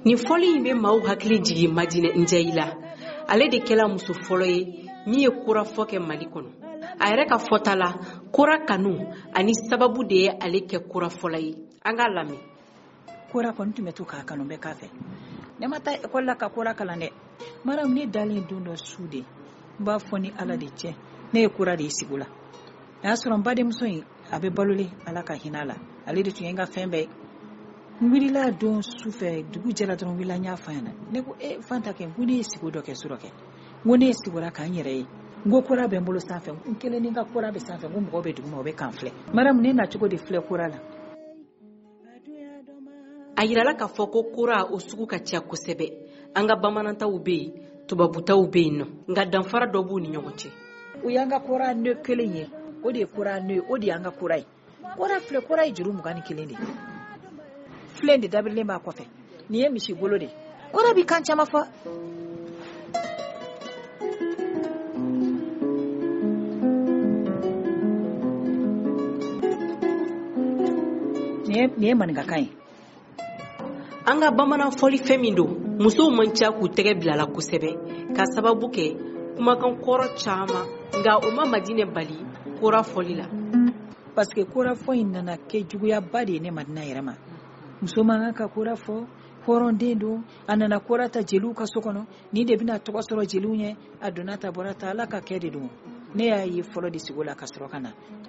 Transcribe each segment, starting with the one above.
Ni fɔli in bɛ maaw hakili jigi Madinɛ Njaila. Ale de kɛla muso fɔlɔ ye min ye kura fɔ kɛ Mali kɔnɔ. A yɛrɛ ka fɔta la, kura kanu ani sababu de ye ale kɛ kura fɔlɔ ye. An ka lamɛn. Kura kɔni tun bɛ to k'a kanu bɛɛ k'a fɛ. Ne ma taa école la ka kura kalan dɛ. Maram ne dalen don dɔ su de. N b'a fɔ ni Ala de cɛ. Ne ye kura de sigi la. A y'a sɔrɔ n badenmuso in a bɛ balolen Ala ka hinɛ la. Ale de tun ye n ka fɛn bɛɛ. N wulila don su fɛ dugu jɛra dɔrɔn wulila n y'a f'a ɲɛna. Ne ko Fanta kɛ n ko ne ye sigi dɔ kɛ su dɔ kɛ. N ko ne ye sigura k'an yɛrɛ ye. N ko kura bɛ n bolo sanfɛ. N kelen ni n ka kura bɛ sanfɛ. N ko mɔgɔw bɛ duguma o bɛ kan filɛ. Maram ne na cogo de filɛ kura la. A yirala k'a fɔ ko kura o sugu ka ca kosɛbɛ. An ka bamanantaw bɛ yen, tubabutaw bɛ yen nɔ. Nka danfara dɔ b'u ni ɲɔgɔn cɛ. O y'an ka kura nö kelen ye. O de ye kura nö, o de y'an ka kura ye. Kura filɛ, kura ye juru 21 de. Filɛ de dabirilen b'a kɔfɛ. Nin ye misi bolo de. Kura bi kan caman fɔ. Nin ye maninkakan ye. An ka bamanan fɔli fɛn min don, musow man ca k'u tɛgɛ bila la kosɛbɛ ka sababu kɛ kumakan kɔrɔ caman, nka o ma Madinɛ bali kura fɔli la. Parce que kura fɔ in nana kɛ juguyaba de ye ne Madina yɛrɛ ma. Muso man ka kura fɔ, hɔrɔnden don, a nana kura ta jeliw ka so kɔnɔ, ni de bɛna tɔgɔ sɔrɔ jeliw ɲɛ, a donna ta bɔra ta, Ala ka kɛ de don. Ne y'a ye fɔlɔ de sigi la ka sɔrɔ ka na.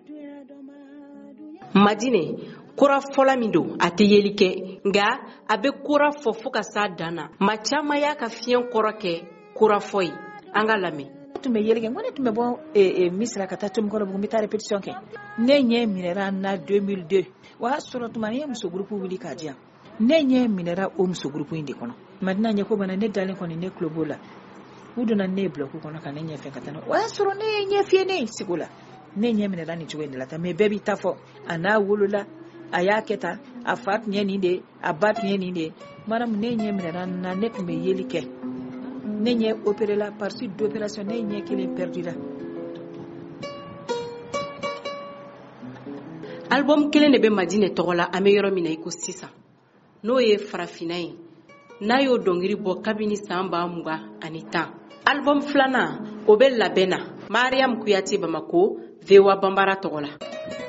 Madinɛ, kura fɔla min don, a tɛ yeli kɛ, nka a bɛ kura fɔ fo ka s'a dan na. Ma caman y'a ka fiɲɛ kɔrɔ kɛ kura fɔ ye. An ka lamɛn. Tun bɛ yeli kɛ, n ko ne tun bɛ bɔ Misira ka taa Tomikɔrɔbugu, n bɛ taa répétition kɛ. Ne ɲɛ minɛra na 2002. O y'a sɔrɔ tuma ne ye muso groupe wuli k'a di yan. Ne ɲɛ minɛra o muso groupe in de kɔnɔ. Madina ɲɛ ko bana ne dalen kɔni ne tulo b'o la. U donna ne bloc kɔnɔ ka ne ɲɛfɛ ka taa. O y'a sɔrɔ ne ye ɲɛ fiyɛ ne sigi la. Ne ɲɛ minɛra nin cogo in de la ta, mais bɛɛ b'i ta fɔ. A n'a wolola, a y'a kɛ tan, a fa tun ye nin de, a ba tun ye nin de. Madame ne ɲɛ minɛra na ne tun bɛ yeli kɛ. Ne ɲɛ opéré la par suite d'opération, ne ɲɛ kelen perdu la. Album kelen de bɛ Madinɛ tɔgɔ la, an bɛ yɔrɔ min na i ko sisan. N'o ye Farafina ye. N'a y'o dɔnkili bɔ kabini san 2010. Album filanan o bɛ labɛn na. Mariam Kuyate Bamako, VOA Bambara tɔgɔ la.